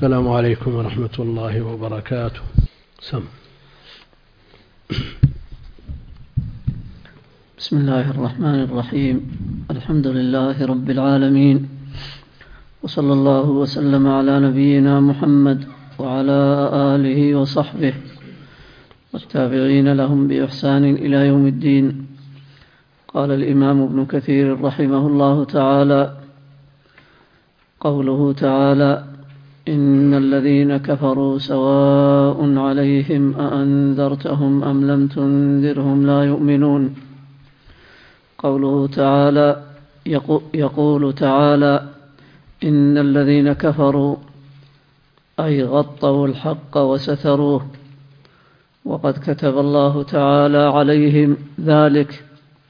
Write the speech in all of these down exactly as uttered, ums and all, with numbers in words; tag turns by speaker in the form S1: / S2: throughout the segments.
S1: السلام عليكم ورحمة الله وبركاته. سم.
S2: بسم الله الرحمن الرحيم. الحمد لله رب العالمين، وصلى الله وسلم على نبينا محمد وعلى آله وصحبه والتابعين لهم بإحسان إلى يوم الدين. قال الإمام ابن كثير رحمه الله تعالى: قوله تعالى: إن الذين كفروا سواء عليهم أأنذرتهم أم لم تنذرهم لا يؤمنون. قوله تعالى: يقول تعالى: إن الذين كفروا أي غطوا الحق وستروه، وقد كتب الله تعالى عليهم ذلك،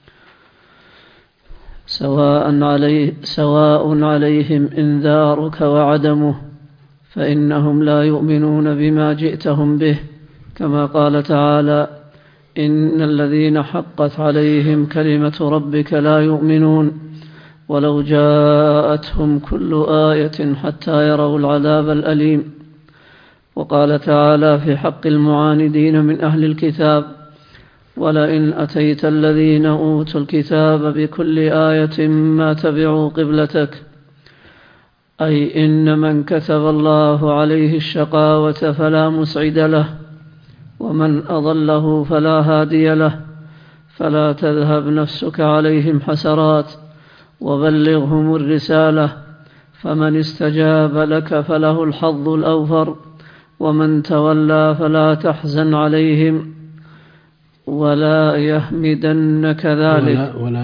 S2: سواء, عليه سواء عليهم إنذارك وعدمه، فإنهم لا يؤمنون بما جئتهم به، كما قال تعالى: إن الذين حقت عليهم كلمة ربك لا يؤمنون ولو جاءتهم كل آية حتى يروا العذاب الأليم. وقال تعالى في حق المعاندين من أهل الكتاب: ولئن أتيت الذين أوتوا الكتاب بكل آية ما تبعوا قبلتك، أي إن من كتب الله عليه الشقاوة فلا مسعد له، ومن أضله فلا هادي له، فلا تذهب نفسك عليهم حسرات وبلغهم الرسالة، فمن استجاب لك فله الحظ الأوفر، ومن تولى فلا تحزن عليهم ولا يهمدنك ذلك
S1: ولا, ولا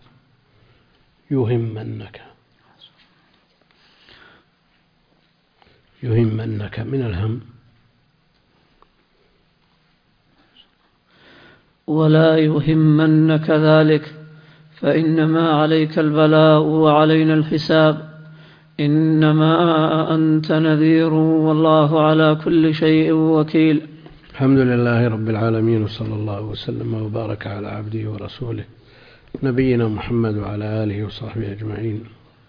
S1: يهمنك يهمنك من الهم
S2: ولا يهمنك ذلك، فإنما عليك البلاء وعلينا الحساب، إنما أنت نذير والله على كل شيء وكيل.
S1: الحمد لله رب العالمين، وصلى الله وسلم وبارك على عبده ورسوله نبينا محمد وعلى آله وصحبه أجمعين.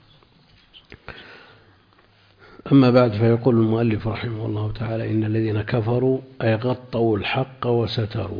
S1: أما بعد، فيقول المؤلف رحمه الله تعالى: إن الذين كفروا أي غطوا الحق وستروه.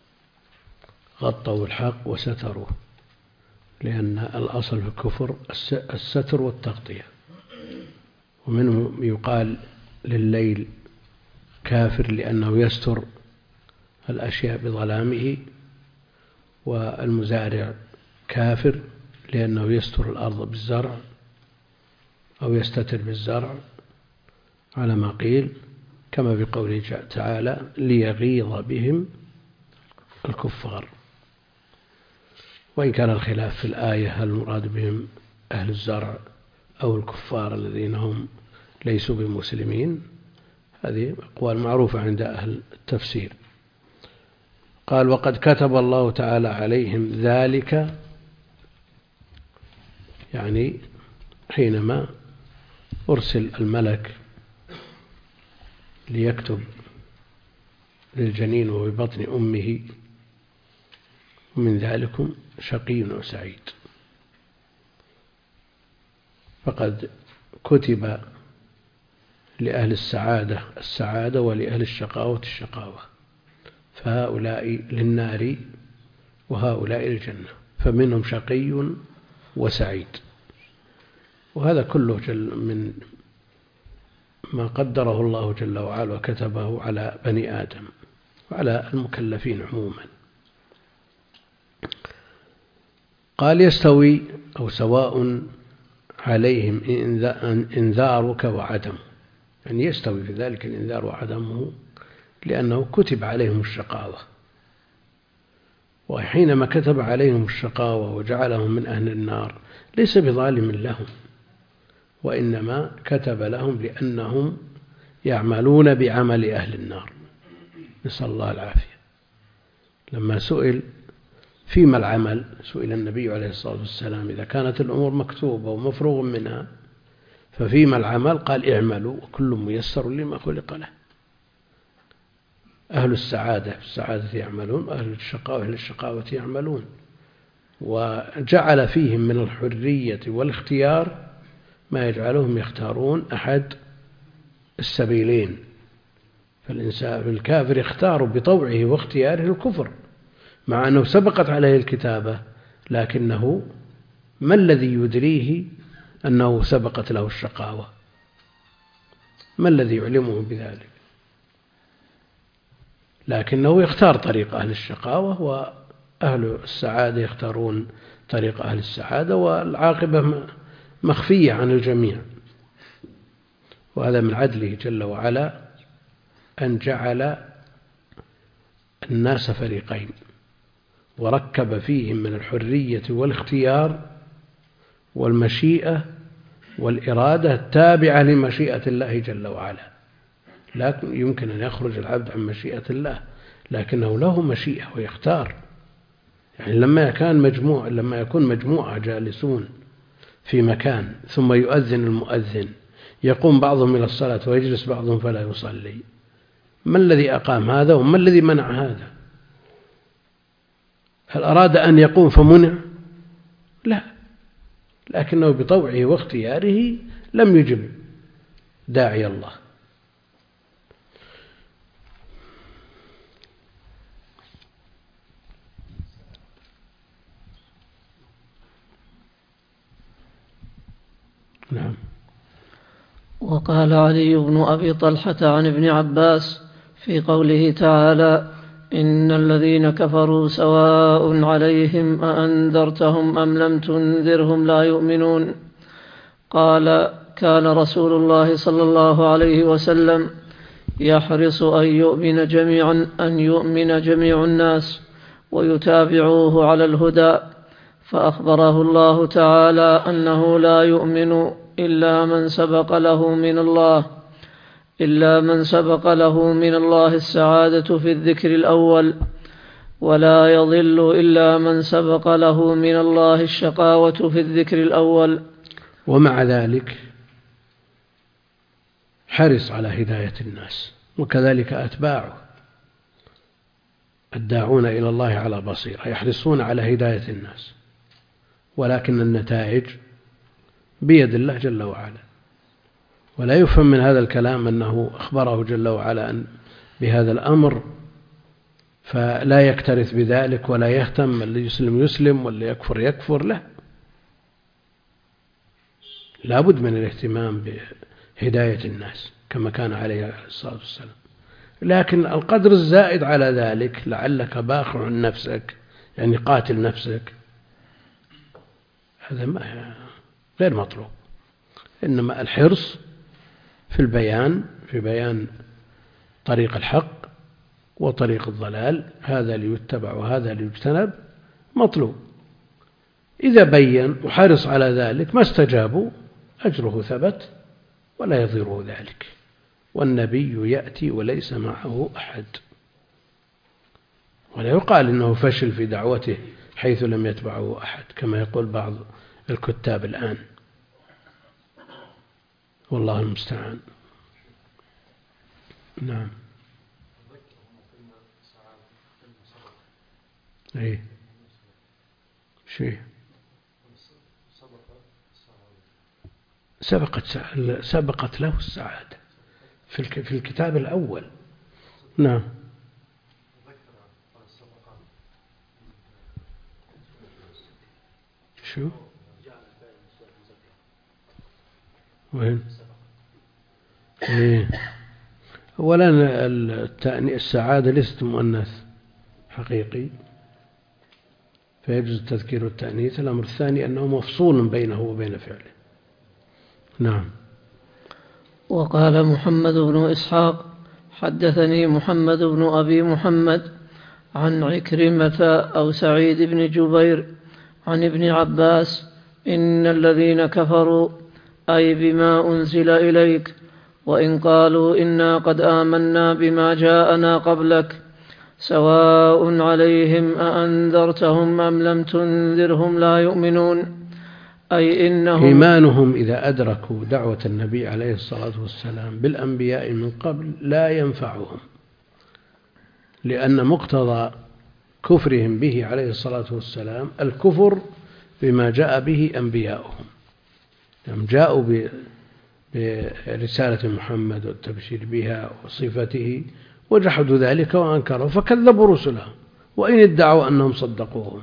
S1: غطوا الحق وستروه، لأن الأصل في الكفر الستر والتغطية. ومنه يقال لليل كافر لأنه يستر الأشياء بظلامه، والمزارع كافر لأنه يستر الأرض بالزرع أو يستتر بالزرع، على ما قيل، كما في قوله تعالى: ليغيظ بهم الكفار. وإن كان الخلاف في الآية هل المراد بهم أهل الزرع أو الكفار الذين هم ليسوا بمسلمين، هذه أقوال معروفة عند أهل التفسير. قال: وقد كتب الله تعالى عليهم ذلك، يعني حينما أرسل الملك ليكتب للجنين وفي بطن أمه: ومن ذلكم شقي وسعيد. فقد كتب لأهل السعادة السعادة ولأهل الشقاوة الشقاوة، فهؤلاء للنار وهؤلاء للجنة، فمنهم شقي وسعيد. وهذا كله من ما قدره الله جل وعلا وكتبه على بني آدم وعلى المكلفين عموما. قال: يستوي أو سواء عليهم إنذارك وعدمه، يعني يستوي في ذلك الإنذار وعدمه، لأنه كتب عليهم الشقاوة. وحينما كتب عليهم الشقاوة وجعلهم من أهل النار ليس بظالم لهم، وإنما كتب لهم لأنهم يعملون بعمل أهل النار، نسأل الله العافية. لما سئل فيما العمل، سئل النبي عليه الصلاة والسلام: إذا كانت الأمور مكتوبة ومفروغ منها ففيما العمل؟ قال: اعملوا وكل ميسر لما خلق له. أهل السعادة في السعادة يعملون، وأهل الشقاوة في الشقاوة يعملون. وجعل فيهم من الحرية والاختيار ما يجعلهم يختارون أحد السبيلين. فالإنسان الكافر يختار بطوعه واختياره الكفر مع أنه سبقت عليه الكتابة، لكنه ما الذي يدريه أنه سبقت له الشقاوة؟ ما الذي يعلمه بذلك؟ لكنه يختار طريق أهل الشقاوة، وأهل السعادة يختارون طريق أهل السعادة، والعاقبة مخفية عن الجميع. وهذا من عدله جل وعلا أن جعل الناس فريقين، وركب فيهم من الحرية والاختيار والمشيئة والإرادة التابعة لمشيئة الله جل وعلا. لكن يمكن أن يخرج العبد عن مشيئة الله، لكنه له مشيئة ويختار. يعني لما كان مجموع لما يكون مجموعة جالسون في مكان ثم يؤذن المؤذن، يقوم بعضهم إلى الصلاة ويجلس بعضهم فلا يصلي، ما الذي أقام هذا وما الذي منع هذا؟ هل أراد أن يقوم فمنع؟ لا، لكنه بطوعه واختياره لم يجب داعي الله. نعم.
S2: وقال علي بن أبي طلحة عن ابن عباس في قوله تعالى: إن الذين كفروا سواء عليهم أأنذرتهم أم لم تنذرهم لا يؤمنون. قال: كان رسول الله صلى الله عليه وسلم يحرص أن يؤمن جميعا أن يؤمن جميع الناس ويتابعوه على الهدى، فأخبره الله تعالى أنه لا يؤمن إلا من سبق له من الله إلا من سبق له من الله السعادة في الذكر الأول، ولا يضل إلا من سبق له من الله الشقاوة في الذكر الأول.
S1: ومع ذلك حرص على هداية الناس، وكذلك أتباعه الداعون إلى الله على بصيرة يحرصون على هداية الناس، ولكن النتائج بيد الله جل وعلا. ولا يفهم من هذا الكلام أنه أخبره جل وعلا بهذا الأمر فلا يكترث بذلك ولا يهتم، اللي يسلم يسلم واللي يكفر يكفر. لا، لا بد من الاهتمام بهداية الناس كما كان عليه الصلاة والسلام، لكن القدر الزائد على ذلك لعلك باخع نفسك، يعني قاتل نفسك، هذا ما غير مطلوب. إنما الحرص في البيان في بيان طريق الحق وطريق الضلال، هذا ليتبع وهذا ليجتنب، مطلوب. إذا بين وحرص على ذلك ما استجابوا أجره ثبت ولا يضره ذلك. والنبي يأتي وليس معه أحد، ولا يقال إنه فشل في دعوته حيث لم يتبعه أحد كما يقول بعض الكتاب الآن، والله المستعان. نعم. ايه شيء سبقت سبقت له السعادة في الكتاب الأول. نعم. شو وين؟ إيه. أولا السعادة ليست مؤنث حقيقي فيجوز التذكير والتأنيث. الأمر الثاني أنه مفصول بينه وبين فعله. نعم.
S2: وقال محمد بن إسحاق: حدثني محمد بن أبي محمد عن عكرمة أو سعيد بن جبير عن ابن عباس: إن الذين كفروا أي بما أنزل إليك، وإن قالوا إنا قد آمنا بما جاءنا قبلك، سواء عليهم أأنذرتهم أم لم تنذرهم لا يؤمنون. أي إنهم
S1: إيمانهم إذا أدركوا دعوة النبي عليه الصلاة والسلام بالأنبياء من قبل لا ينفعهم، لأن مقتضى كفرهم به عليه الصلاة والسلام الكفر بما جاء به أنبياؤهم. لما جاءوا برسالة محمد والتبشير بها وصفته، وجحدوا ذلك وأنكروا فكذبوا رسله وإن ادعوا أنهم صدقوهم.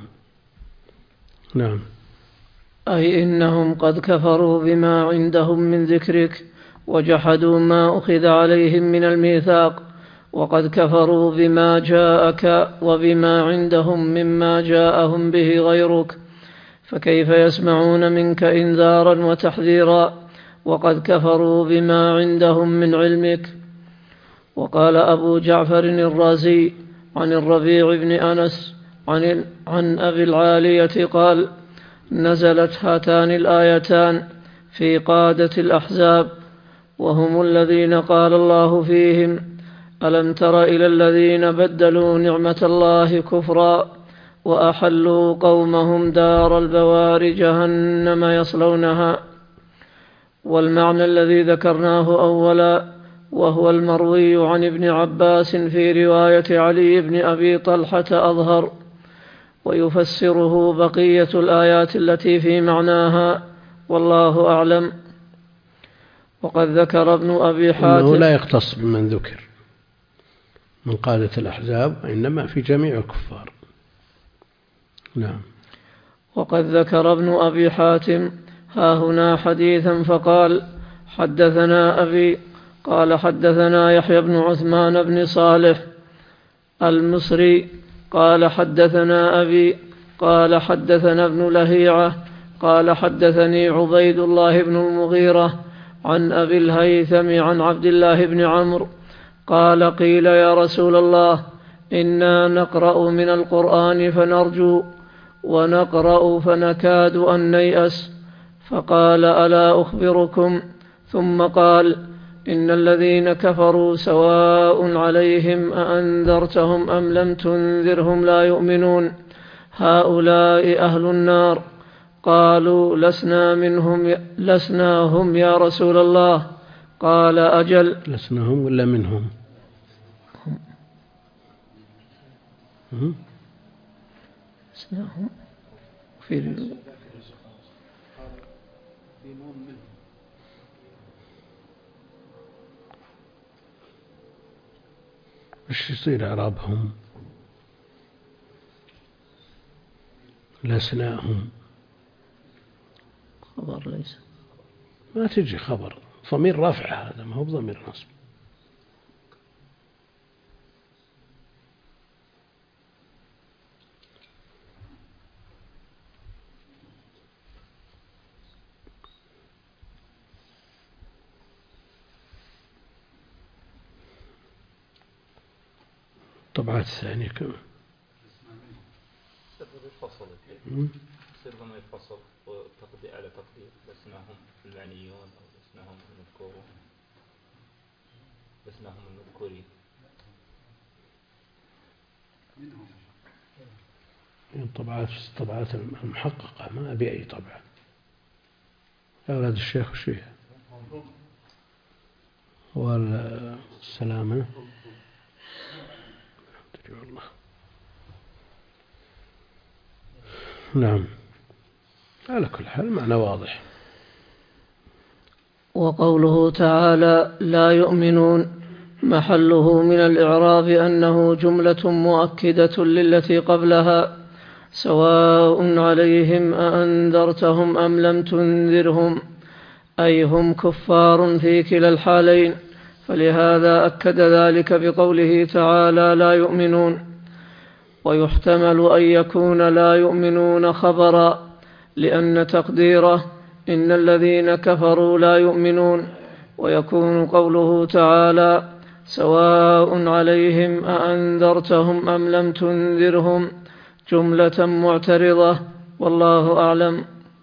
S1: نعم.
S2: أي إنهم قد كفروا بما عندهم من ذكرك وجحدوا ما أخذ عليهم من الميثاق، وقد كفروا بما جاءك وبما عندهم مما جاءهم به غيرك، فكيف يسمعون منك إنذارا وتحذيرا وقد كفروا بما عندهم من علمك. وقال أبو جعفر الرازي عن الربيع بن أنس عن, عن أبي العالية قال: نزلت هاتان الآيتان في قادة الأحزاب، وهم الذين قال الله فيهم: ألم تر إلى الذين بدلوا نعمة الله كفرا وأحلوا قومهم دار البوار جهنم يصلونها. والمعنى الذي ذكرناه أولا وهو المروي عن ابن عباس في رواية علي بن أبي طلحة أظهر، ويفسره بقية الآيات التي في معناها، والله أعلم. وقد ذكر ابن أبي حاتم
S1: إنه لا يختص بمن ذكر من قادة الأحزاب، إنما في جميع الكفار. نعم.
S2: وقد ذكر ابن أبي حاتم ها هنا حديثا فقال: حدثنا أبي قال حدثنا يحيى بن عثمان بن صالح المصري قال حدثنا أبي قال حدثنا ابن لهيعة قال حدثني عبيد الله بن المغيرة عن أبي الهيثم عن عبد الله بن عمرو قال: قيل يا رسول الله إنا نقرأ من القرآن فنرجو ونقرأ فنكاد أن نيأس، فقال: ألا أخبركم؟ ثم قال: إن الذين كفروا سواء عليهم أأنذرتهم أم لم تنذرهم لا يؤمنون، هؤلاء أهل النار. قالوا: لسنا منهم لسنا هم يا رسول الله. قال: أجل.
S1: لسنا هم ولا منهم؟ هم؟
S2: لسنا هم في
S1: وش يصير إعرابهم؟ لسناهم
S2: خبر ليس،
S1: ما تجي خبر، ضمير رفع هذا، ما هو بضمير نصب. الطبعات الثانية كمان
S3: يصير ضمير فصل وتقدير على تقدير لسناهم المعنيون أو لسناهم المذكورون، لسناهم المذكورين
S1: منهم. الطبعات الطبعات المحققة ما أبي أي طبعة يا أولاد الشيخ وشيخ والسلامة. والله. نعم، على كل حال معنى واضح.
S2: وقوله تعالى: لا يؤمنون، محله من الإعراب أنه جملة مؤكدة للتي قبلها، سواء عليهم أأنذرتهم أم لم تنذرهم، أي هم كفار في كلا الحالين، فلهذا أكد ذلك بقوله تعالى: لا يؤمنون. ويحتمل أن يكون لا يؤمنون خبرا، لأن تقديره إن الذين كفروا لا يؤمنون، ويكون قوله تعالى: سواء عليهم أأنذرتهم أم لم تنذرهم جملة معترضة، والله أعلم.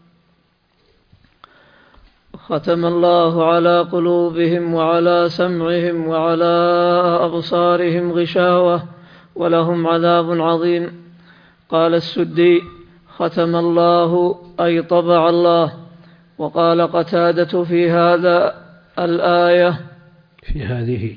S2: ختم الله على قلوبهم وعلى سمعهم وعلى أبصارهم غشاوة ولهم عذاب عظيم. قال السدي: ختم الله أي طبع الله. وقال قتادة في هذا الآية
S1: في هذه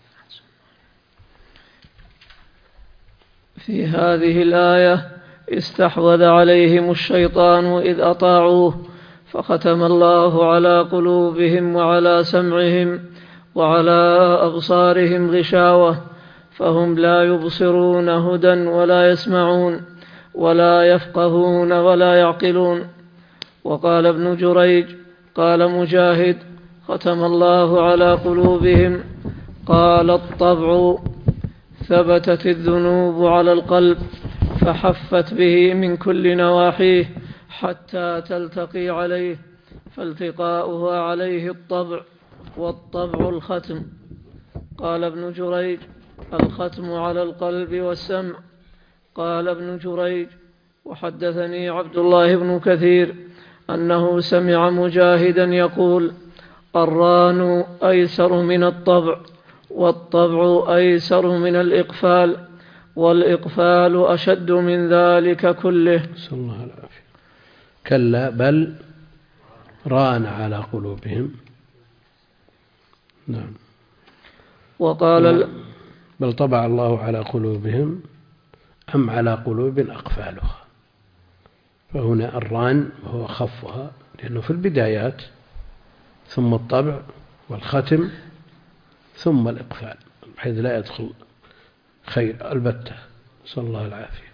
S2: في هذه الآية استحوذ عليهم الشيطان إذ أطاعوه، فختم الله على قلوبهم وعلى سمعهم وعلى أبصارهم غشاوة فهم لا يبصرون هدى ولا يسمعون ولا يفقهون ولا يعقلون. وقال ابن جريج قال مجاهد ختم الله على قلوبهم. قال الطبع ثبتت الذنوب على القلب فحفت به من كل نواحيه حتى تلتقي عليه فالتقاؤها عليه الطبع والطبع الختم. قال ابن جريج الختم على القلب والسمع. قال ابن جريج وحدثني عبد الله بن كثير أنه سمع مجاهدا يقول الران أيسر من الطبع والطبع أيسر من الإقفال والإقفال أشد من ذلك كله.
S1: صلى الله العافية. كلا بل ران على قلوبهم. نعم.
S2: وقال
S1: بل طبع الله على قلوبهم أم على قلوب أقفالها. فهنا الران هو خفها لأنه في البدايات ثم الطبع والختم ثم الإقفال بحيث لا يدخل خير البتة. صلى الله العافية.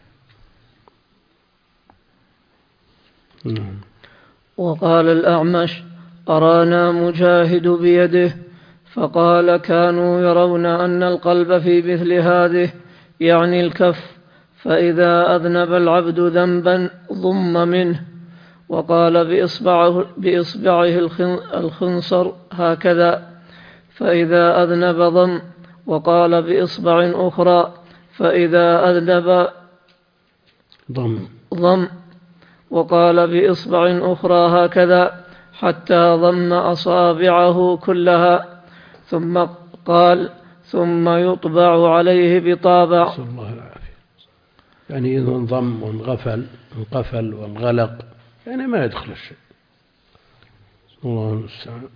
S1: نعم.
S2: وقال الأعمش أرانا مجاهد بيده فقال كانوا يرون أن القلب في مثل هذه يعني الكف فإذا أذنب العبد ذنبا ضم منه. وقال بإصبعه, بإصبعه الخنصر هكذا فإذا أذنب ضم. وقال بإصبع أخرى فإذا أذنب
S1: ضم
S2: ضم. وقال بإصبع أخرى هكذا حتى ضم أصابعه كلها. ثم قال ثم يطبع عليه بطابع.
S1: صلى الله العافية. يعني إذا انضم وانغفل انقفل وانغلق يعني ما يدخل الشيء. الله المستعان.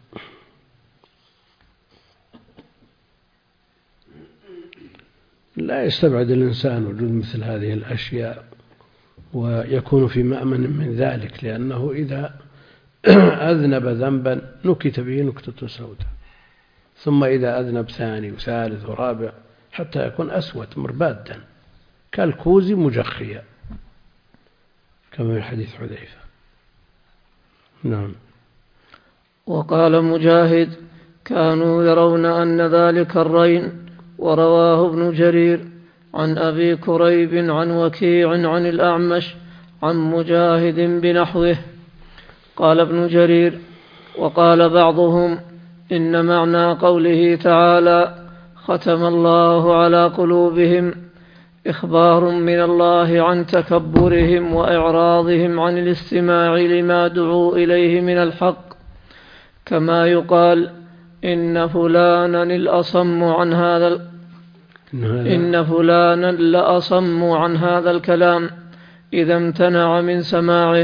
S1: لا يستبعد الإنسان وجود مثل هذه الأشياء ويكون في مأمن من ذلك لأنه إذا أذنب ذنبا نكت به نكتة سوداء ثم إذا أذنب ثاني وثالث ورابع حتى يكون أسود مربادا كالكوز مجخيا كما في حديث حذيفة. نعم.
S2: وقال مجاهد كانوا يرون أن ذلك الرين. ورواه ابن جرير عن أبي كريب عن وكيع عن الأعمش عن مجاهد بنحوه. قال ابن جرير وقال بعضهم إن معنى قوله تعالى ختم الله على قلوبهم إخبار من الله عن تكبرهم وإعراضهم عن الاستماع لما دعوا إليه من الحق كما يقال إن فلانا الأصم عن هذا إن فلانا لأصم عن هذا الكلام إذا امتنع من سماعه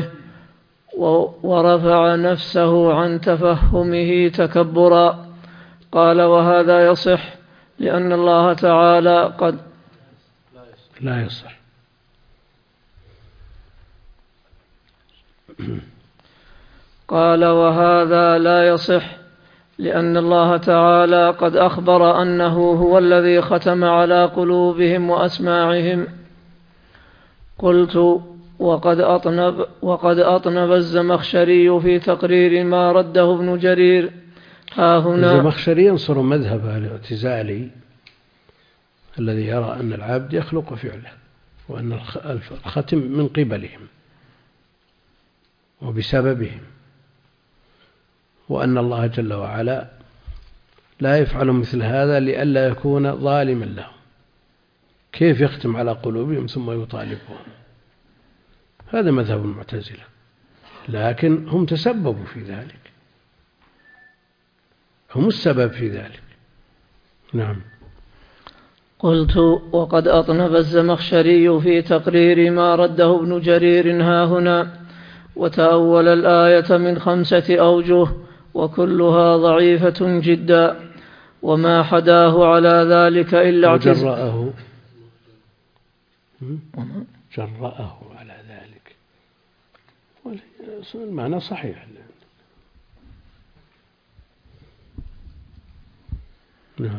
S2: ورفع نفسه عن تفهمه تكبرا. قال وهذا يصح لأن الله تعالى قد
S1: لا يصح.
S2: قال وهذا لا يصح لأن الله تعالى قد أخبر أنه هو الذي ختم على قلوبهم وأسماعهم. قلت وقد أطنب, وقد أطنب الزمخشري في تقرير ما رده ابن جرير ها هنا.
S1: الزمخشري ينصر مذهب الاعتزالي الذي يرى أن العبد يخلق فعله وأن الختم من قبلهم وبسببهم وأن الله جل وعلا لا يفعل مثل هذا لئلا يكون ظالما لهم. كيف يختم على قلوبهم ثم يطالبهم؟ هذا مذهب المعتزلة لكن هم تسببوا في ذلك هم السبب في ذلك. نعم.
S2: قلت وقد أطنب الزمخشري في تقرير ما رده ابن جرير ها هنا وتأول الآية من خمسة أوجه وكلها ضعيفة جدا وما حداه على ذلك إلا
S1: اعتزاله جرأه على ذلك المعنى صحيح نعم.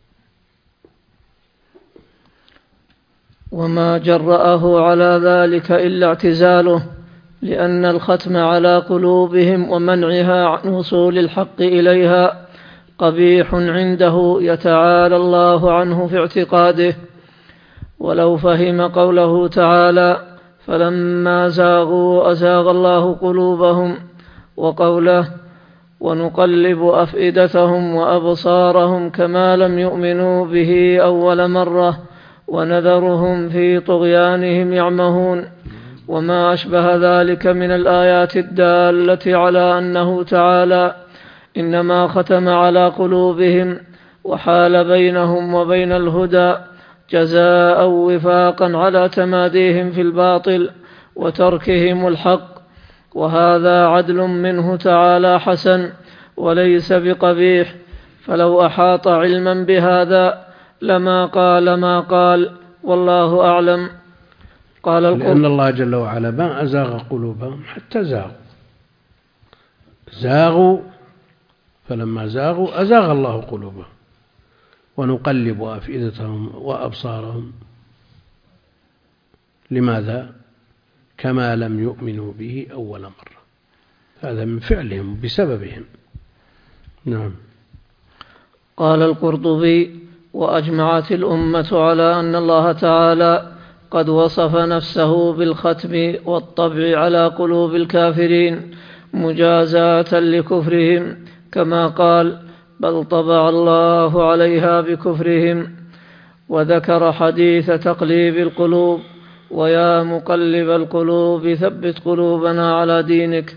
S2: وما جرأه على ذلك إلا اعتزاله، لأن الختم على قلوبهم ومنعها عن وصول الحق إليها قبيح عنده يتعالى الله عنه في اعتقاده. ولو فهم قوله تعالى فلما زاغوا أزاغ الله قلوبهم، وقوله ونقلب أفئدتهم وأبصارهم كما لم يؤمنوا به أول مرة ونذرهم في طغيانهم يعمهون، وما أشبه ذلك من الآيات الدالة على أنه تعالى إنما ختم على قلوبهم وحال بينهم وبين الهدى جزاء وفاقا على تماديهم في الباطل وتركهم الحق، وهذا عدل منه تعالى حسن وليس بقبيح. فلو أحاط علما بهذا لما قال ما قال، والله أعلم. قال
S1: لأن الله جل وعلا ما أزاغ قلوبهم حتى زاغوا زاغوا فلما زاغوا أزاغ الله قلوبهم، ونقلب أفئدتهم وأبصارهم. لماذا؟ كما لم يؤمنوا به أول مرة، هذا من فعلهم بسببهم. نعم.
S2: قال القرطبي: وأجمعت الأمة على أن الله تعالى قد وصف نفسه بالختم والطبع على قلوب الكافرين مجازاة لكفرهم، كما قال: بل طبع الله عليها بكفرهم. وذكر حديث تقليب القلوب: ويا مقلب القلوب ثبت قلوبنا على دينك.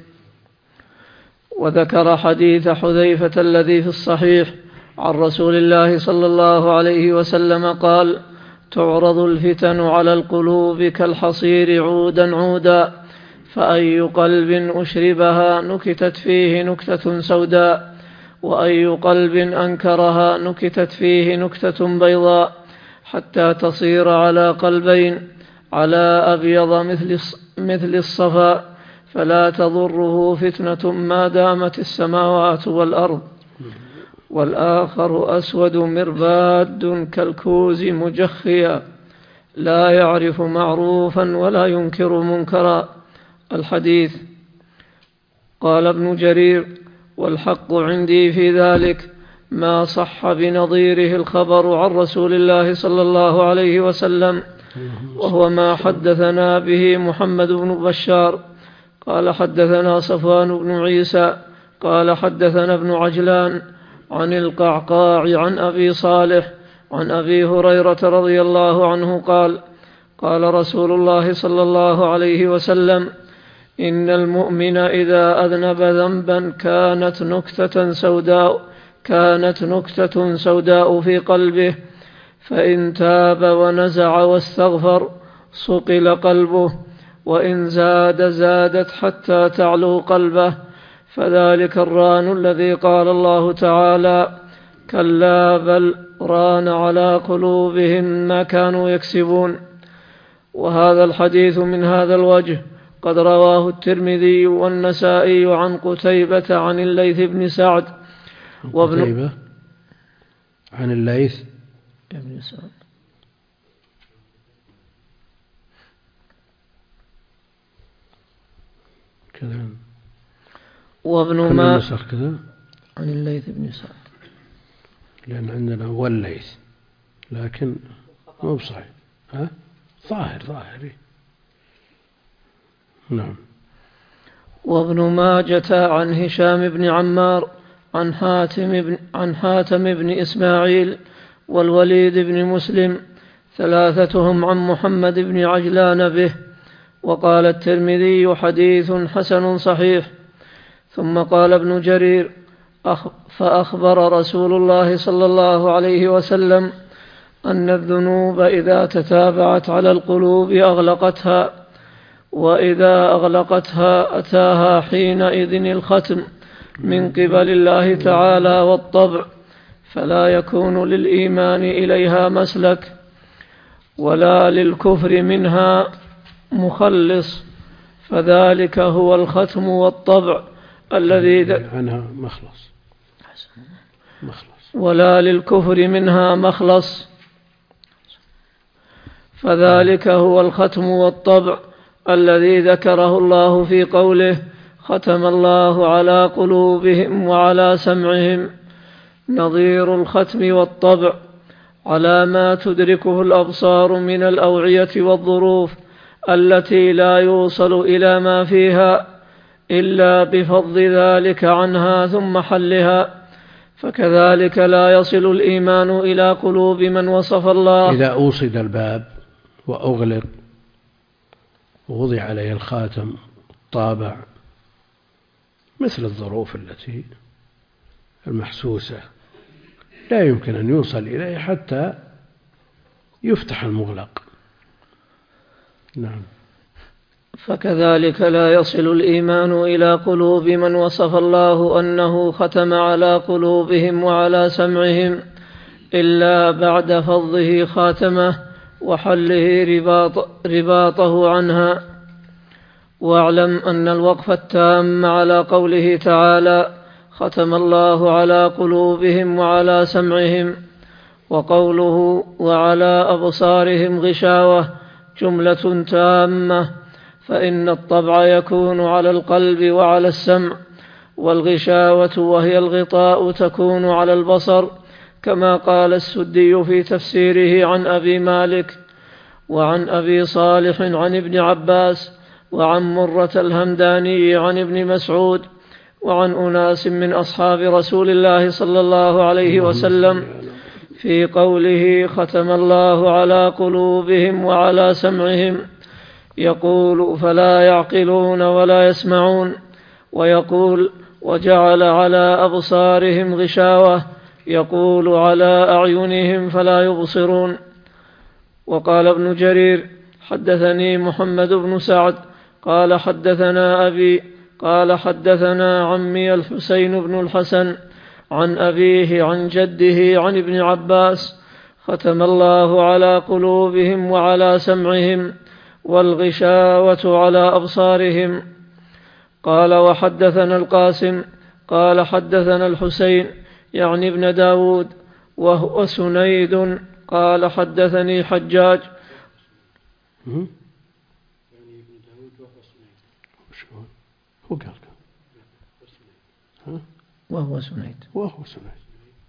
S2: وذكر حديث حذيفة الذي في الصحيح عن رسول الله صلى الله عليه وسلم قال: تعرض الفتن على القلوب كالحصير عودا عودا، فأي قلب أشربها نكتت فيه نكتة سوداء، وأي قلب أنكرها نكتت فيه نكتة بيضاء، حتى تصير على قلبين، على أبيض مثل مثل الصفا، فلا تضره فتنة ما دامت السماوات والأرض. والآخر أسود مرباد كالكوز مجخيا، لا يعرف معروفا ولا ينكر منكرا. الحديث. قال ابن جرير: والحق عندي في ذلك ما صح بنظيره الخبر عن رسول الله صلى الله عليه وسلم، وهو ما حدثنا به محمد بن بشار قال حدثنا صفوان بن عيسى قال حدثنا ابن عجلان عن القعقاع عن أبي صالح عن أبي هريرة رضي الله عنه قال: قال رسول الله صلى الله عليه وسلم: إن المؤمن إذا أذنب ذنبا كانت نكتة سوداء كانت نكتة سوداء في قلبه، فإن تاب ونزع واستغفر صقل قلبه، وإن زاد زادت حتى تعلو قلبه، فذلك الران الذي قال الله تعالى: كلا بل ران على قلوبهم ما كانوا يكسبون. وهذا الحديث من هذا الوجه قد رواه الترمذي والنسائي عن قتيبة عن الليث بن سعد وابن
S1: قتيبة عن الليث
S2: بن سعد
S1: كذا
S2: وابن ما
S1: كذا
S2: عن الليث بن سعد،
S1: لأن عندنا هو الليث لكن مو بصحيح. ها ظاهر ظاهري. نعم.
S2: وابن ماجة عن هشام بن عمار عن حاتم بن, عن حاتم بن إسماعيل والوليد بن مسلم، ثلاثتهم عن محمد بن عجلان به. وقال الترمذي: حديث حسن صحيح. ثم قال ابن جرير: فأخبر رسول الله صلى الله عليه وسلم أن الذنوب إذا تتابعت على القلوب أغلقتها، وإذا أغلقتها أتاها حينئذ الختم من قبل الله تعالى والطبع، فلا يكون للإيمان إليها مسلك ولا للكفر منها مخلص، فذلك هو الختم والطبع الذي
S1: عنها مخلص. مخلص
S2: ولا للكفر منها مخلص. فذلك هو الختم والطبع الذي ذكره الله في قوله ختم الله على قلوبهم وعلى سمعهم، نظير الختم والطبع على ما تدركه الأبصار من الأوعية والظروف التي لا يوصل إلى ما فيها إلا بفض ذلك عنها ثم حلها. فكذلك لا يصل الإيمان إلى قلوب من وصف الله.
S1: إذا أوصد الباب وأغلق ووضع عليه الخاتم طابع مثل الظروف التي المحسوسة لا يمكن أن يوصل إليه حتى يفتح المغلق. نعم.
S2: فكذلك لا يصل الإيمان إلى قلوب من وصف الله أنه ختم على قلوبهم وعلى سمعهم إلا بعد فضه خاتمه وحله رباط رباطه عنها. واعلم أن الوقف التام على قوله تعالى ختم الله على قلوبهم وعلى سمعهم وقوله وعلى أبصارهم غشاوة جملة تامة، فإن الطبع يكون على القلب وعلى السمع، والغشاوة وهي الغطاء تكون على البصر، كما قال السدي في تفسيره عن أبي مالك وعن أبي صالح عن ابن عباس وعن مرة الهمداني عن ابن مسعود وعن أناس من أصحاب رسول الله صلى الله عليه وسلم في قوله ختم الله على قلوبهم وعلى سمعهم، يقول فلا يعقلون ولا يسمعون، ويقول وجعل على أبصارهم غشاوة، يقول على أعينهم فلا يبصرون. وقال ابن جرير حدثني محمد بن سعد قال حدثنا أبي قال حدثنا عمي الحسين بن الحسن عن أبيه عن جده عن ابن عباس ختم الله على قلوبهم وعلى سمعهم والغشاوة على أبصارهم. قال وحدثنا القاسم قال حدثنا الحسين يعني ابن داود وهو سنيد قال حدثني حجاج
S1: هو قال ها؟
S2: وهو سنيد
S1: وهو سنيد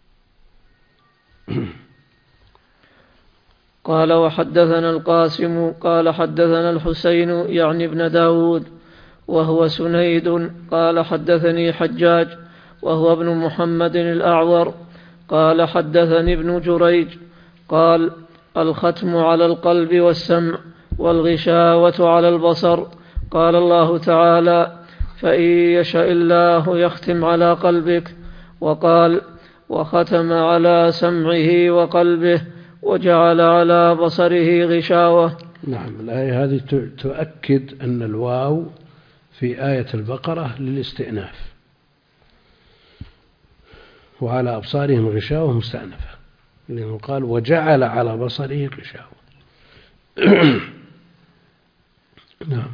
S2: قال وحدثنا القاسم قال حدثنا الحسين يعني ابن داود وهو سنيد قال حدثني حجاج وهو ابن محمد الأعور قال حدثني ابن جريج قال الختم على القلب والسمع والغشاوة على البصر. قال الله تعالى فإن يشاء الله يختم على قلبك، وقال وختم على سمعه وقلبه وجعل على بصره غشاوة.
S1: نعم. الآية هذه تؤكد أن الواو في آية البقرة للاستئناف، وعلى أبصارهم غشاوة مستأنفة، لأنه قال وجعل على بصره غشاوة. نعم.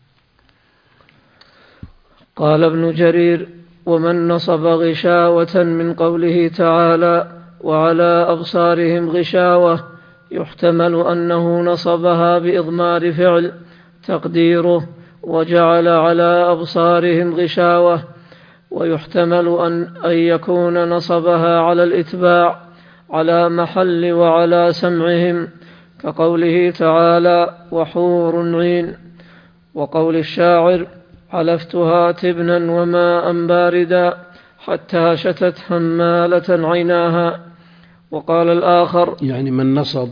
S2: قال ابن جرير ومن نصب غشاوة من قوله تعالى وعلى أبصارهم غشاوة يحتمل أنه نصبها بإضمار فعل تقديره وجعل على أبصارهم غشاوة، ويحتمل أن, أن يكون نصبها على الإتباع على محل وعلى سمعهم كقوله تعالى وحور عين، وقول الشاعر حلفتها تبنا وماء باردا حتى شتت حمالة عيناها. وقال الآخر
S1: يعني من نصب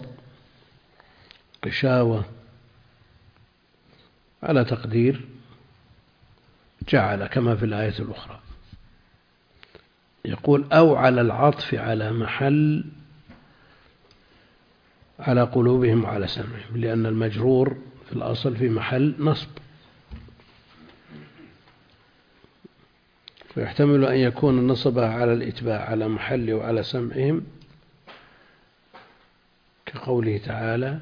S1: غشاوة على تقدير جعل كما في الآية الأخرى، يقول أو على العطف على محل على قلوبهم وعلى سمعهم، لأن المجرور في الأصل في محل نصب، فيحتمل أن يكون النصب على الإتباع على محل وعلى سمعهم كقوله تعالى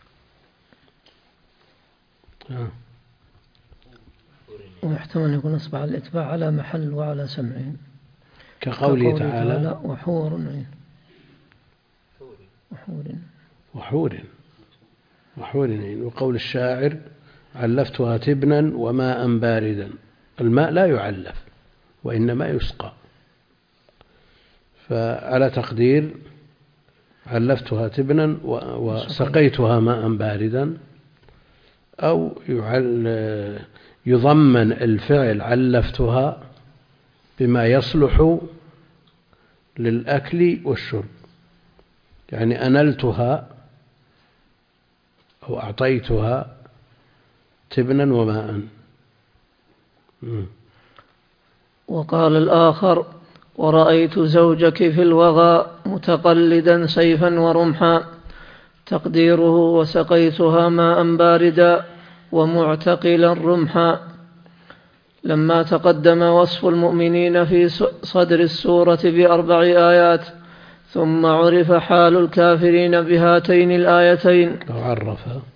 S1: آه.
S2: ويحتمل أن يكون نصب على الإتباع على محل وعلى سمعهم
S1: كقوله تعالى
S2: وحور وحور
S1: وحور وحور عين. وقول الشاعر علفتها تبنا وماء باردا. الماء لا يعلف وإنما يسقى، فعلى تقدير علفتها تبنا وسقيتها ماء باردا، أو يضمن الفعل علفتها بما يصلح للأكل والشرب، يعني أنلتها أو أعطيتها تبنا وماء.
S2: وقال الآخر ورأيت زوجك في الوغى متقلدا سيفا ورمحا، تقديره وسقيتها ماء باردا ومعتقلا رمحا. لما تقدم وصف المؤمنين في صدر السورة بأربع آيات، ثم عرف حال الكافرين بهاتين الآيتين
S1: وعرف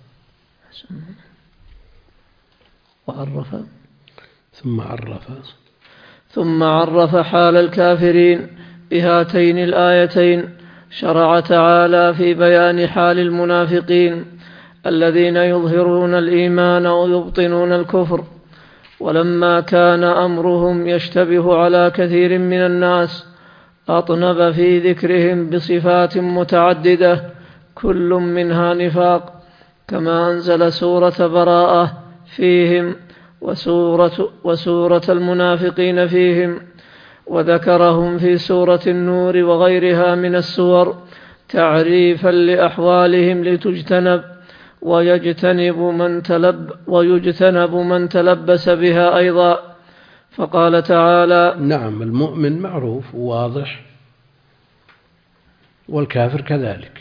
S2: وعرف
S1: ثم عرف
S2: ثم عرف حال الكافرين بهاتين الآيتين، شرع تعالى في بيان حال المنافقين الذين يظهرون الإيمان ويبطنون الكفر. ولما كان أمرهم يشتبه على كثير من الناس أطنب في ذكرهم بصفات متعددة كل منها نفاق، كما أنزل سورة براءة فيهم وسورة, وسورة المنافقين فيهم، وذكرهم في سورة النور وغيرها من السور تعريفا لأحوالهم لتجتنب ويجتنب من تلب ويجتنب من تلبس بها أيضا. فقال تعالى:
S1: نعم، المؤمن معروف وواضح، والكافر كذلك،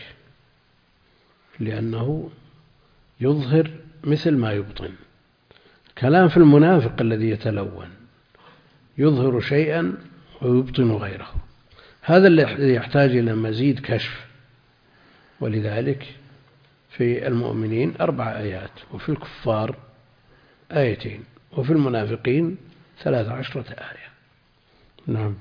S1: لأنه يظهر مثل ما يبطن. كلام في المنافق الذي يتلون، يظهر شيئا ويبطن غيره، هذا الذي يحتاج إلى مزيد كشف. ولذلك في المؤمنين أربع آيات، وفي الكفار آيتين، وفي المنافقين ثلاث عشرة آية. نعم.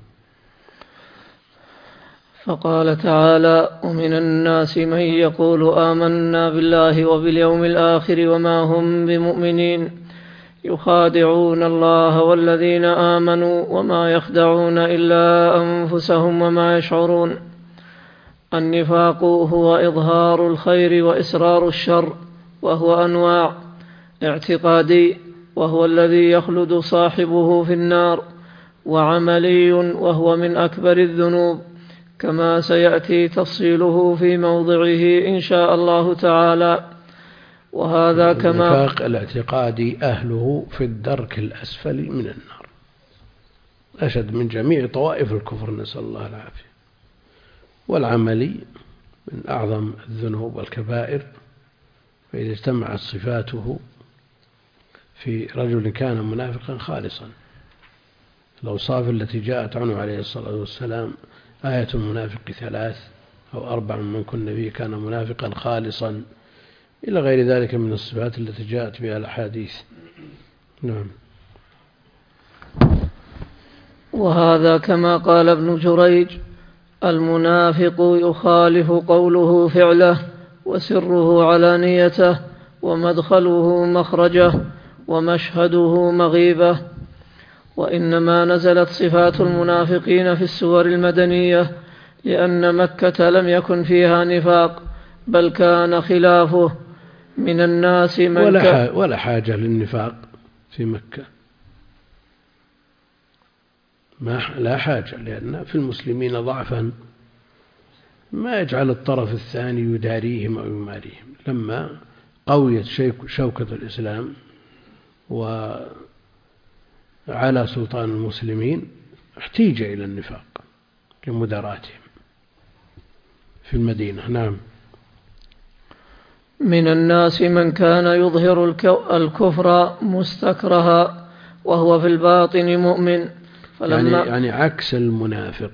S2: فقال تعالى: ومن الناس من يقول آمنا بالله وباليوم الآخر وما هم بمؤمنين يخادعون الله والذين آمنوا وما يخدعون إلا أنفسهم وما يشعرون. النفاق هو إظهار الخير وإسرار الشر، وهو أنواع: اعتقادي وهو الذي يخلد صاحبه في النار، وعملي وهو من أكبر الذنوب، كما سيأتي تفصيله في موضعه إن شاء الله تعالى. وهذا كما
S1: النفاق الاعتقادي أهله في الدرك الأسفل من النار، أشد من جميع طوائف الكفر، نسأل الله العافية. والعملي من أعظم الذنوب والكبائر، فإذا اجتمعت صفاته في رجل كان منافقا خالصا. الأوصاف التي جاءت عنه عليه الصلاة والسلام: آية المنافق ثلاث أو أربع من كن فيه كان منافقا خالصا، إلى غير ذلك من الصفات التي جاءت بها الأحاديث. نعم.
S2: وهذا كما قال ابن جريج: المنافق يخالف قوله فعله، وسره علانيته، ومدخله مخرجه، ومشهده مغيبه. وإنما نزلت صفات المنافقين في السور المدنية لأن مكة لم يكن فيها نفاق، بل كان خلافه. من الناس من
S1: ولا, ولا حاجة للنفاق في مكة، ما لا حاجة، لأن في المسلمين ضعفا ما يجعل الطرف الثاني يداريهم أو يماريهم. لما قويت شوكة الإسلام وعلى سلطان المسلمين احتيج إلى النفاق لمداراتهم في المدينة. نعم.
S2: من الناس من كان يظهر الكفر مستكرها وهو في الباطن مؤمن،
S1: يعني, يعني عكس المنافق،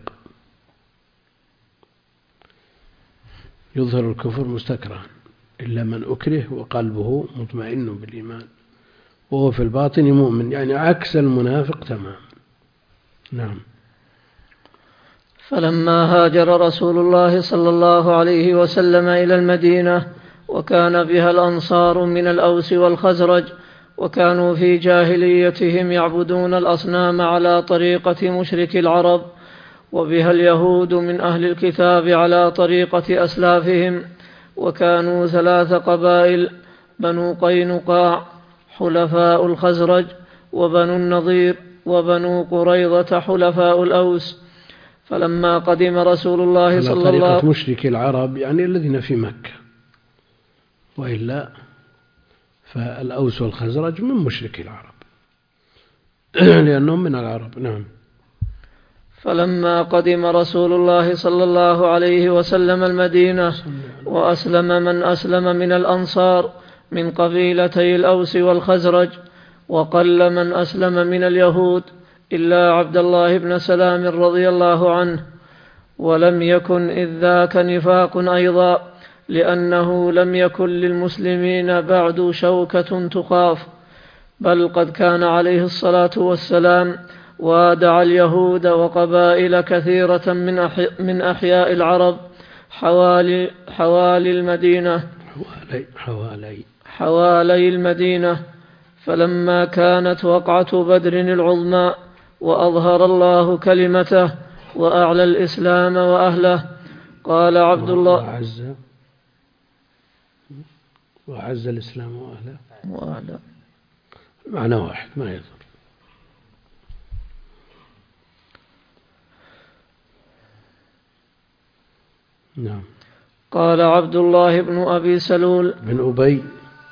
S1: يظهر الكفر مستكرها إلا من أكره وقلبه مطمئن بالإيمان، وهو في الباطن مؤمن، يعني عكس المنافق تمام. نعم.
S2: فلما هاجر رسول الله صلى الله عليه وسلم إلى المدينة وكان بها الأنصار من الأوس والخزرج، وكانوا في جاهليتهم يعبدون الأصنام على طريقة مشرك العرب، وبها اليهود من أهل الكتاب على طريقة أسلافهم، وكانوا ثلاث قبائل: بنو قينقاع حلفاء الخزرج، وبنو النضير، وبنو قريظة حلفاء الأوس. فلما قدم رسول الله صلى الله عليه وسلم
S1: على طريقة مشرك العرب يعني الذين في مكة، وإلا فالأوس والخزرج من مشرك العرب لأنهم من العرب. نعم.
S2: فلما قدم رسول الله صلى الله عليه وسلم المدينة وأسلم من أسلم من الأنصار من قبيلتي الأوس والخزرج، وقل من أسلم من اليهود إلا عبد الله بن سلام رضي الله عنه، ولم يكن إذ ذاك نفاق أيضا، لأنه لم يكن للمسلمين بعد شوكة تخاف، بل قد كان عليه الصلاة والسلام وادع اليهود وقبائل كثيرة من, أحي من أحياء العرب حوالي, حوالي المدينة
S1: حوالي, حوالي,
S2: حوالي المدينة. فلما كانت وقعة بدر العظمى وأظهر الله كلمته وأعلى الإسلام وأهله، قال عبد الله
S1: وأعز, وأعز الإسلام وأهله
S2: وأعلى،
S1: معنى واحد ما يضر. نعم.
S2: قال عبد الله بن أبي سلول
S1: بن أبي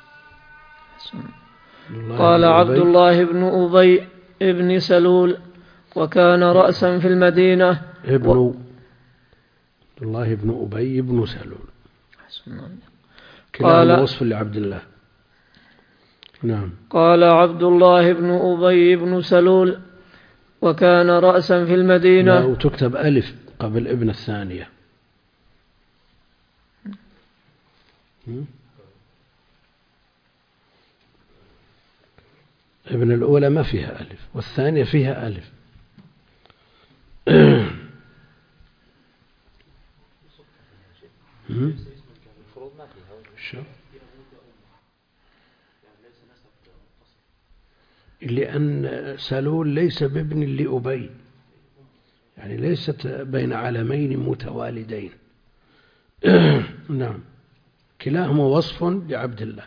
S2: قال عبد الله بن أبي ابن سلول، وكان رأسا في المدينة.
S1: ابن و... عبد الله بن أبي بن سلول، كلاهما وصف لعبد الله. نعم.
S2: قال عبد الله بن أبي بن سلول، وكان رأسا في المدينة.
S1: وتكتب ألف قبل ابن الثانية. ابن الأولى ما فيها ألف، والثانية فيها ألف. لأن سلول ليس بابن لأبي، يعني ليست بين علمين متوالدين. نعم. كلاهما وصف لعبد الله.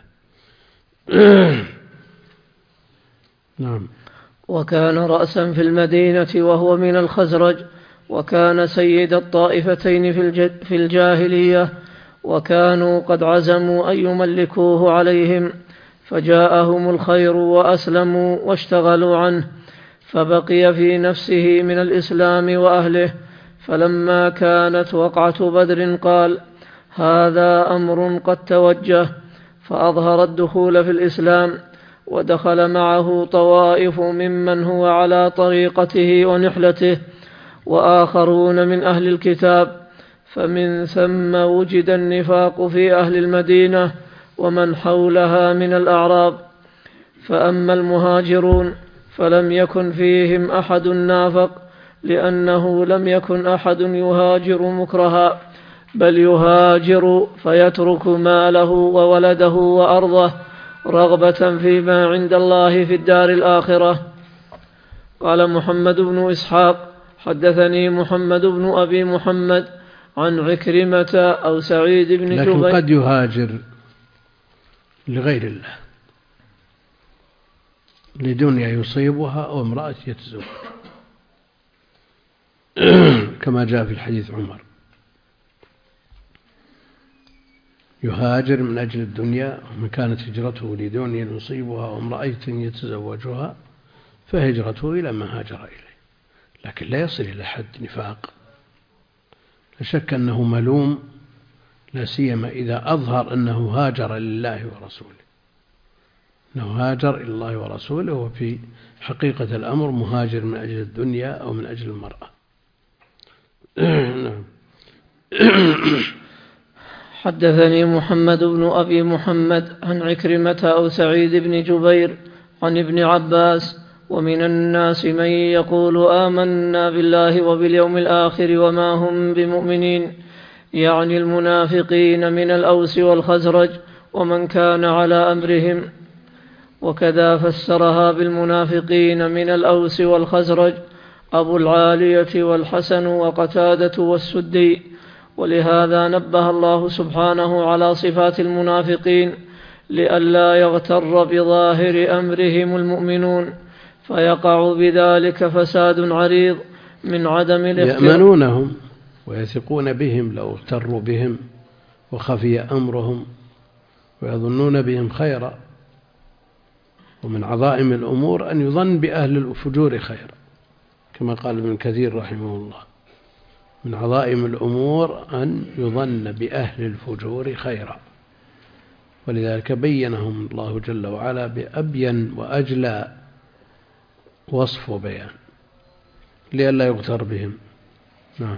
S1: نعم.
S2: وكان رأسا في المدينة وهو من الخزرج، وكان سيد الطائفتين في الجاهلية، وكانوا قد عزموا أن يملكوه عليهم، فجاءهم الخير وأسلموا واشتغلوا عنه، فبقي في نفسه من الإسلام وأهله. فلما كانت وقعة بدر قال: هذا أمر قد توجه، فأظهر الدخول في الإسلام، ودخل معه طوائف ممن هو على طريقته ونحلته، وآخرون من أهل الكتاب، فمن ثم وجد النفاق في أهل المدينة ومن حولها من الأعراب. فأما المهاجرون فلم يكن فيهم أحد نافق، لأنه لم يكن أحد يهاجر مكرها، بل يهاجر فيترك ماله وولده وأرضه رغبة فيما عند الله في الدار الآخرة. قال محمد بن إسحاق: حدثني محمد بن أبي محمد عن عكرمة أو سعيد بن جبير.
S1: لكن قد يهاجر لغير الله، لدنيا يصيبها أو امرأة يتزوج، كما جاء في الحديث عمر: يهاجر من أجل الدنيا، ومن كانت هجرته لدنيا يصيبها أو امرأة يتزوجها فهجرته إلى ما هاجر إليه. لكن لا يصل إلى حد نفاق، لا شك أنه ملوم، لا سيما إذا أظهر أنه هاجر لله ورسوله، أنه هاجر إلى الله ورسوله، وفي حقيقة الأمر مهاجر من أجل الدنيا أو من أجل المرأة. نعم.
S2: حدثني محمد بن أبي محمد عن عكرمة أو سعيد بن جبير عن ابن عباس ومن الناس من يقول آمنا بالله وباليوم الآخر وما هم بمؤمنين، يعني المنافقين من الأوس والخزرج ومن كان على أمرهم. وكذا فسرها بالمنافقين من الأوس والخزرج أبو العالية والحسن وقتادة والسدي. ولهذا نبه الله سبحانه على صفات المنافقين لئلا يغتر بظاهر أمرهم المؤمنون فيقع بذلك فساد عريض من عدم الاختيار.
S1: يأمنونهم ويثقون بهم لو اغتروا بهم وخفي أمرهم ويظنون بهم خيرا. ومن عظائم الأمور أن يظن بأهل الفجور خيرا، كما قال ابن كثير رحمه الله: من عظائم الأمور أن يظن بأهل الفجور خيرا. ولذلك بينهم الله جل وعلا بأبين وأجلى وصف وبيان لئلا يغتر بهم. نعم.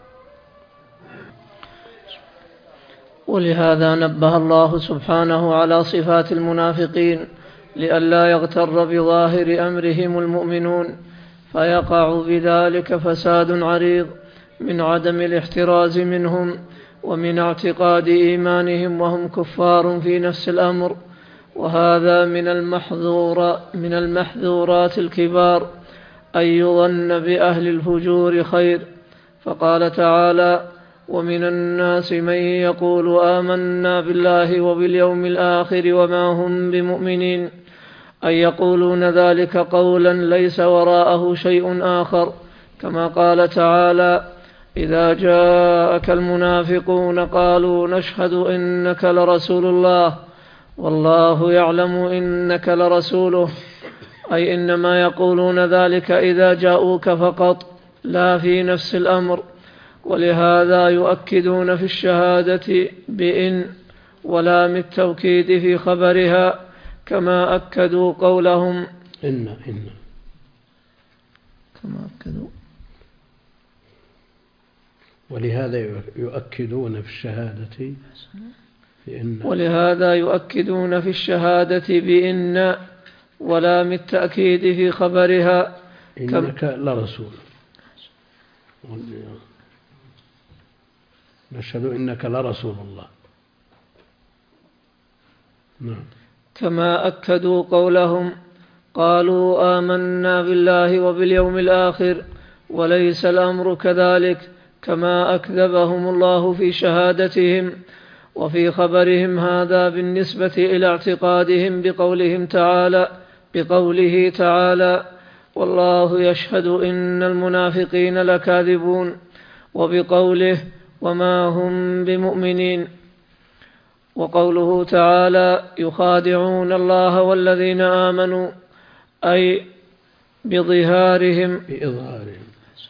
S2: ولهذا نبه الله سبحانه على صفات المنافقين لئلا يغتر بظاهر أمرهم المؤمنون فيقع بذلك فساد عريض من عدم الاحتراز منهم ومن اعتقاد إيمانهم وهم كفار في نفس الأمر. وهذا من المحظور من المحذورات الكبار أن يظن بأهل الفجور خير. فقال تعالى: ومن الناس من يقول آمنا بالله وباليوم الآخر وما هم بمؤمنين، أي يقولون ذلك قولا ليس وراءه شيء آخر، كما قال تعالى: إذا جاءك المنافقون قالوا نشهد إنك لرسول الله والله يعلم إنك لرسوله، أي إنما يقولون ذلك إذا جاءوك فقط لا في نفس الأمر. ولهذا يؤكدون في الشهادة بإن ولام التوكيد في خبرها، كما أكدوا قولهم
S1: إن إن
S2: كما أكدوا
S1: ولهذا يؤكدون في الشهادة بإن
S2: ولهذا يؤكدون في الشهادة بإن ولام التأكيد في خبرها
S1: إنك لرسول، نشهد إنك لرسول الله. نعم.
S2: كما أكدوا قولهم قالوا آمنا بالله وباليوم الآخر وليس الأمر كذلك، كما أكذبهم الله في شهادتهم وفي خبرهم هذا بالنسبة إلى اعتقادهم بقولهم تعالى بقوله تعالى: والله يشهد إن المنافقين لكاذبون، وبقوله: وما هم بمؤمنين. وقوله تعالى: يخادعون الله والذين آمنوا، أي بظهارهم
S1: بإظهارهم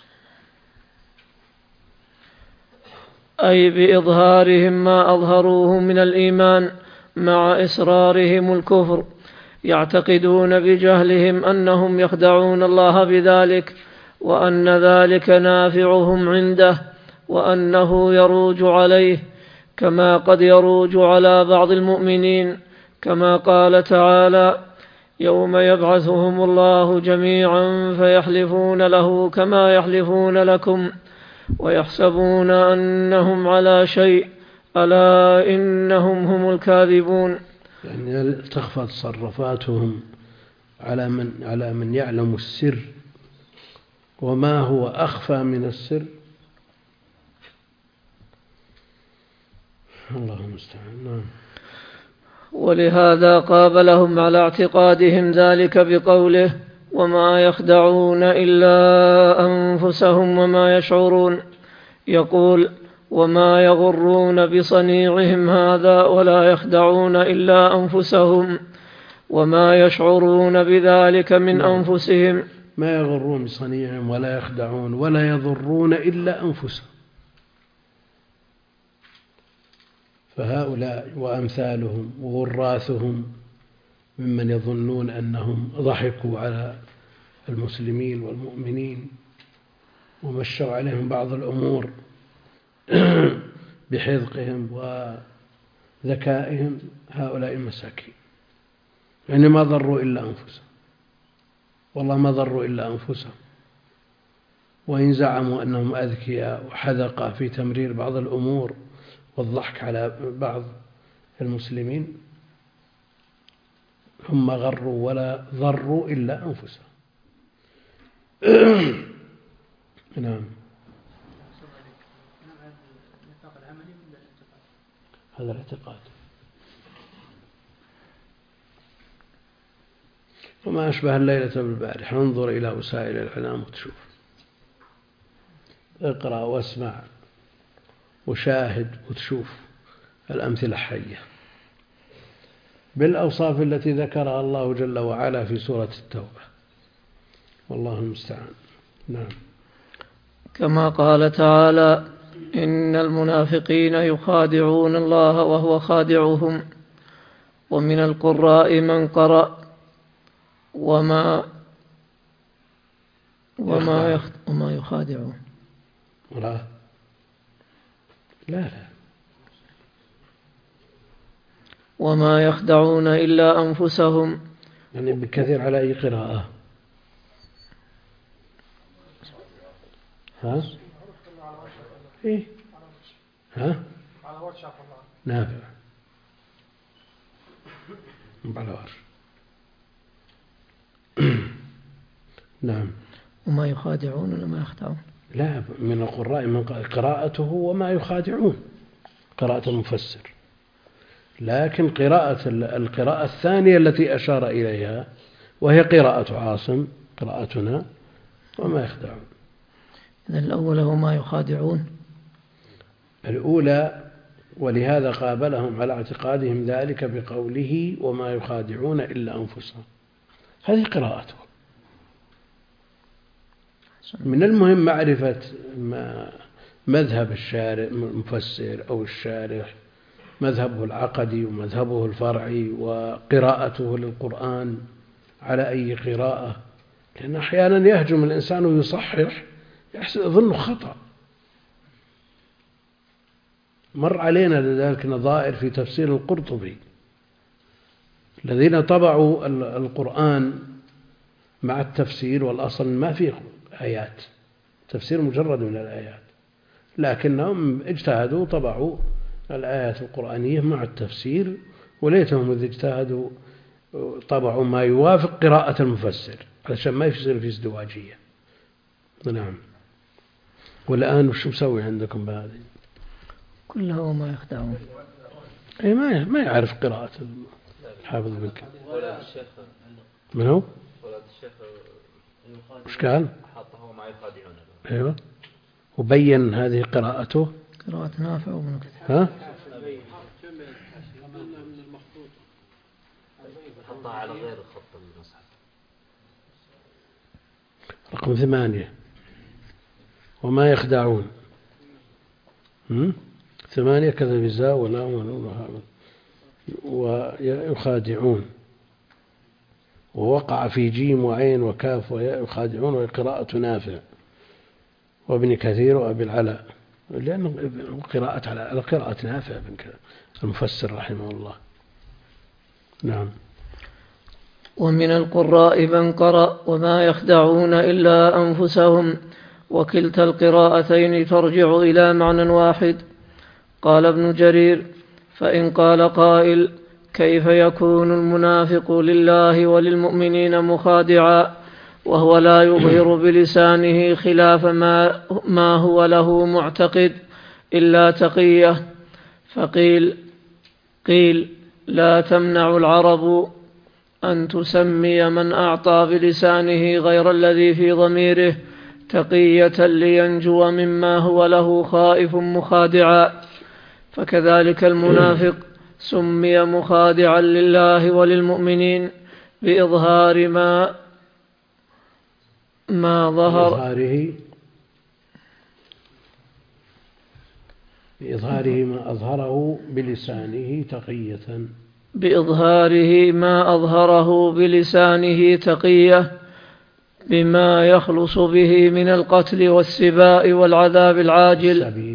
S2: أي بإظهارهم ما أظهروه من الإيمان مع إصرارهم الكفر، يعتقدون بجهلهم أنهم يخدعون الله بذلك، وأن ذلك نافعهم عنده، وأنه يروج عليه كما قد يروج على بعض المؤمنين، كما قال تعالى: يوم يبعثهم الله جميعا فيحلفون له كما يحلفون لكم ويحسبون أنهم على شيء ألا إنهم هم الكاذبون.
S1: يعني تخفى تصرفاتهم على من على من يعلم السر، وما هو أخفى من السر. الله المستعان. نعم.
S2: ولهذا قابلهم على اعتقادهم ذلك بقوله: وما يخدعون إلا أنفسهم وما يشعرون. يقول: وما يغرون بصنيعهم هذا ولا يخدعون إلا أنفسهم وما يشعرون بذلك من أنفسهم.
S1: ما يغرون بصنيعهم ولا يخدعون ولا يضرون إلا أنفسهم. فهؤلاء وأمثالهم وغراثهم ممن يظنون أنهم ضحكوا على المسلمين والمؤمنين ومشوا عليهم بعض الأمور بحذقهم وذكائهم، هؤلاء مساكين، يعني ما ضروا إلا أنفسهم. والله ما ضروا إلا أنفسهم، وإن زعموا أنهم أذكياء وحذقة في تمرير بعض الأمور والضحك على بعض المسلمين، هم ما غروا ولا ضروا إلا أنفسهم. نعم. هذا الاعتقاد. وما أشبه الليلة بالبارحة، انظر إلى وسائل الإعلام وتشوف، اقرأ واسمع وشاهد وتشوف الأمثلة حية بالأوصاف التي ذكرها الله جل وعلا في سورة التوبة، والله المستعان. نعم.
S2: كما قال تعالى: إن المنافقين يخادعون الله وهو خادعهم. ومن القراء من قرأ وما وما يخ... وما يخادعون.
S1: لا لا
S2: وما يخدعون إلا أنفسهم.
S1: يعني بكثير على أي قراءة؟ ها؟ إيه؟ ها؟ نافع على ورش. نعم.
S2: وما يخادعون ولا ما يخدعون؟
S1: لا، من القراء من قراءته وما يخادعون، قراءة المفسر. لكن قراءة القراءة الثانية التي أشار إليها وهي قراءة عاصم قراءتنا وما يخدعون.
S2: إذن الأول هو ما يخادعون
S1: الأولى، ولهذا قابلهم على اعتقادهم ذلك بقوله وما يخادعون إلا أنفسهم، هذه قراءته. من المهم معرفة ما مذهب الشارع المفسر أو الشارح، مذهبه العقدي ومذهبه الفرعي وقراءته للقرآن على أي قراءة، لأن أحيانا يهجم الإنسان ويصحح يظن خطأ. مر علينا لذلك نظائر في تفسير القرطبي، الذين طبعوا القرآن مع التفسير، والأصل ما فيه آيات، تفسير مجرد من الآيات، لكنهم اجتهدوا طبعوا الآيات القرآنية مع التفسير، وليتهم إذ اجتهدوا طبعوا ما يوافق قراءة المفسر علشان ما يصير في ازدواجية. نعم. والآن وش مسوي عندكم بهذه؟
S2: كلها وما يخدعون.
S1: أي ما ما يعرف قراءة الحافظ بن كثير. من هو؟ وش قال؟
S3: حطه ما يخادعون.
S1: أيوة. وبين هذه قراءته.
S2: قراءة نافع وابن كثير.
S1: ها؟
S3: حطها على غير الخط المصحف.
S1: رقم ثمانية. وما يخدعون. هم؟ ثمانية كذا بزاء ولا ويخادعون، ووقع في جيم وعين وكاف وياء يخادعون، وقراءة نافع وابن كثير وأبي العلاء، لأنه قراءة على قراءة نافع المفسر رحمه الله. نعم.
S2: ومن القراء من قرأ وما يخدعون إلا أنفسهم، وكلتا القراءتين ترجع إلى معنى واحد. قال ابن جرير: فإن قال قائل: كيف يكون المنافق لله وللمؤمنين مخادعا وهو لا يظهر بلسانه خلاف ما, ما هو له معتقد إلا تقية؟ فقيل قيل لا تمنع العرب أن تسمي من أعطى بلسانه غير الذي في ضميره تقية لينجو مما هو له خائف مخادعا، فكذلك المنافق سمي مخادعا لله وللمؤمنين بإظهار ما ما ظهر
S1: بإظهاره بإظهاره ما أظهره بلسانه تقية
S2: بإظهاره ما أظهره بلسانه تقية بما يخلص به من القتل والسباء والعذاب العاجل.
S1: السبي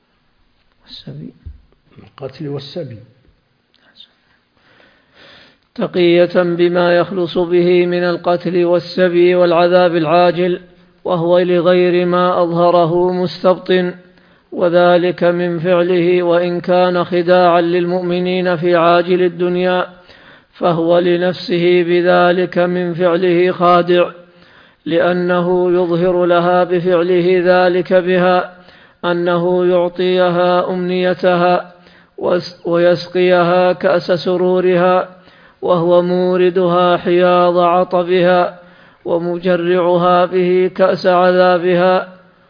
S2: السبي
S1: القتل والسبي.
S2: تقية بما يخلص به من القتل والسبي والعذاب العاجل، وهو لغير ما أظهره مستبطن، وذلك من فعله وإن كان خداعا للمؤمنين في عاجل الدنيا، فهو لنفسه بذلك من فعله خادع، لأنه يظهر لها بفعله ذلك بها أنه يعطيها أمنيتها ويسقيها كأس سرورها، وهو موردها حياض عطبها ومجرعها به كأس عذابها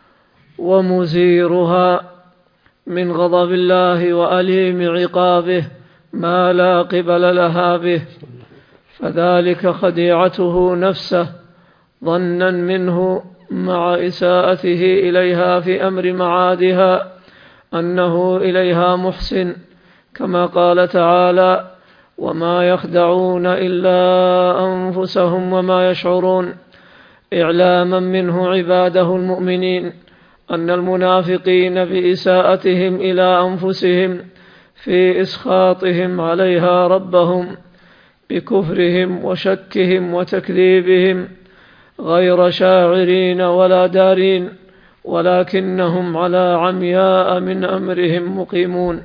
S2: ومزيرها من غضب الله وأليم عقابه ما لا قبل لها به، فذلك خديعته نفسه ظنا منه مع إساءته إليها في أمر معادها أنه إليها محسن، كما قال تعالى: وما يخدعون إلا أنفسهم وما يشعرون، إعلاما منه عباده المؤمنين أن المنافقين بإساءتهم إلى أنفسهم في إسخاطهم عليها ربهم بكفرهم وشكهم وتكذيبهم غير شاعرين ولا دارين، ولكنهم على عمياء من أمرهم مقيمون.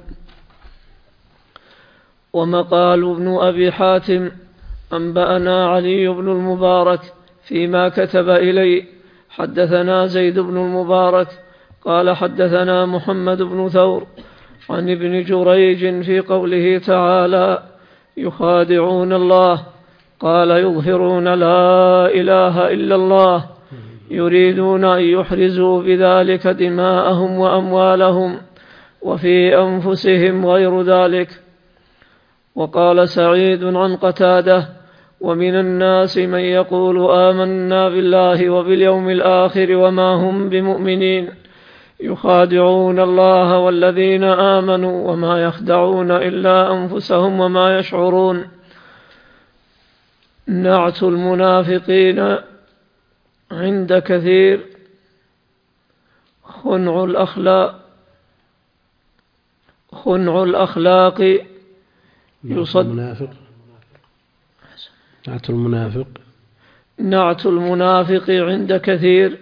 S2: ومقال ابن أبي حاتم: أنبأنا علي بن المبارك فيما كتب إلي، حدثنا زيد بن المبارك قال حدثنا محمد بن ثور عن ابن جريج في قوله تعالى: يخادعون الله، قال: يظهرون لا إله إلا الله، يريدون أن يحرزوا بذلك دماءهم وأموالهم، وفي أنفسهم غير ذلك. وقال سعيد عن قتادة: ومن الناس من يقول آمنا بالله وباليوم الآخر وما هم بمؤمنين، يخادعون الله والذين آمنوا وما يخدعون إلا أنفسهم وما يشعرون. نعت المنافقين عند كثير خنع الأخلاق خنع الأخلاق يصد
S1: المنافق نعت المنافق
S2: نعت المنافق عند كثير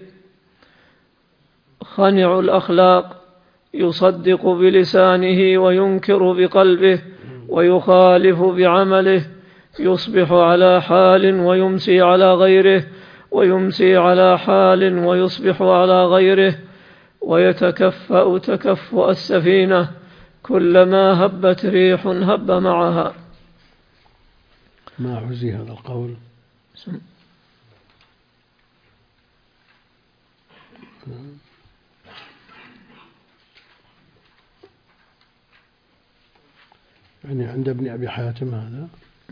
S2: خنع الأخلاق، يصدق بلسانه وينكر بقلبه ويخالف بعمله، يصبح على حال ويمسي على غيره، ويمسي على حال ويصبح على غيره، ويتكفأ تكفؤ السفينة، كلما هبت ريح هب معها.
S1: ما عزي هذا القول؟ يعني عند ابن أبي حاتم هذا.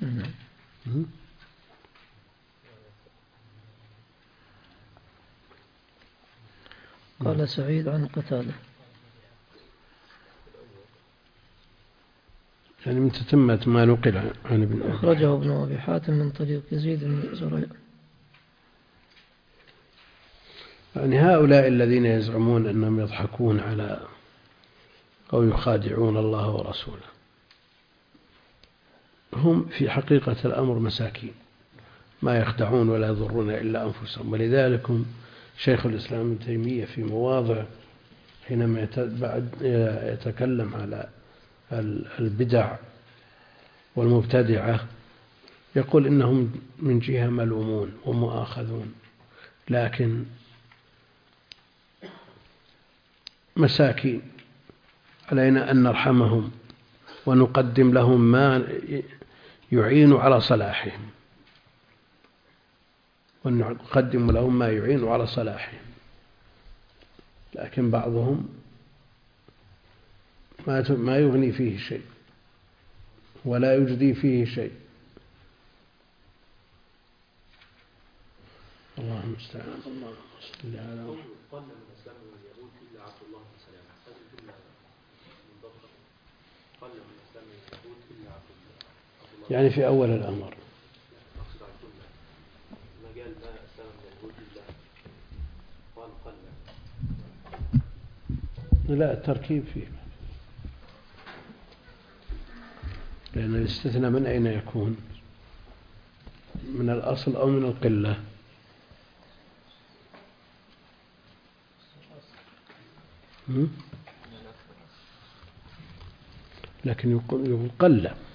S2: قال سعيد عن قتادة،
S1: يعني من تتمة ما نقل عن ابن أبي
S2: أخرجه ابن أبي حاتم من طريق يزيد بن زريع.
S1: يعني هؤلاء الذين يزعمون أنهم يضحكون على أو يخادعون الله ورسوله هم في حقيقة الأمر مساكين، ما يخدعون ولا يضرون إلا أنفسهم. ولذلك شيخ الإسلام ابن تيمية في مواضع حينما يتكلم على البدع والمبتدعة يقول إنهم من جهة ملومون ومؤاخذون، لكن مساكين، علينا أن نرحمهم ونقدم لهم ما يعين على صلاحهم ونقدم لهم ما يعين على صلاحهم. لكن بعضهم ما يغني فيه شيء ولا يجدي فيه شيء. الله المستعان. اللهم صل على محمد. يعني في أول الأمر لا التركيب فيه، لأن الاستثناء من أين يكون؟ من الأصل أو من القلة؟ لكن يقول قلة.